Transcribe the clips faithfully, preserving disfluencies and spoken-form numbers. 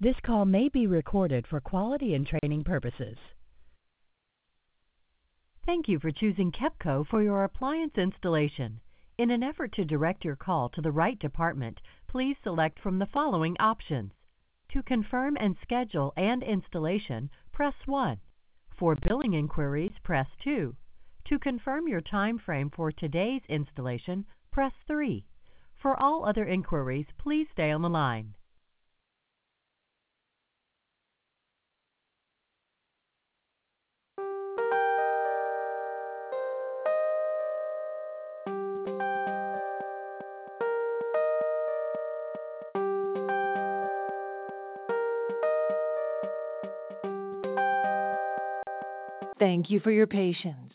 This call may be recorded for quality and training purposes. Thank you for choosing KEPCO for your appliance installation. In an effort to direct your call to the right department, please select from the following options. To confirm and schedule and installation, press one. For billing inquiries, press two. To confirm your time frame for today's installation, press three. For all other inquiries, please stay on the line. Thank you for your patience.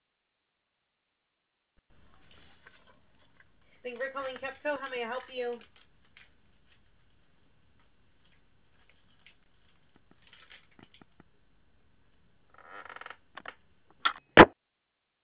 Thank you for calling KEPCO. How may I help you?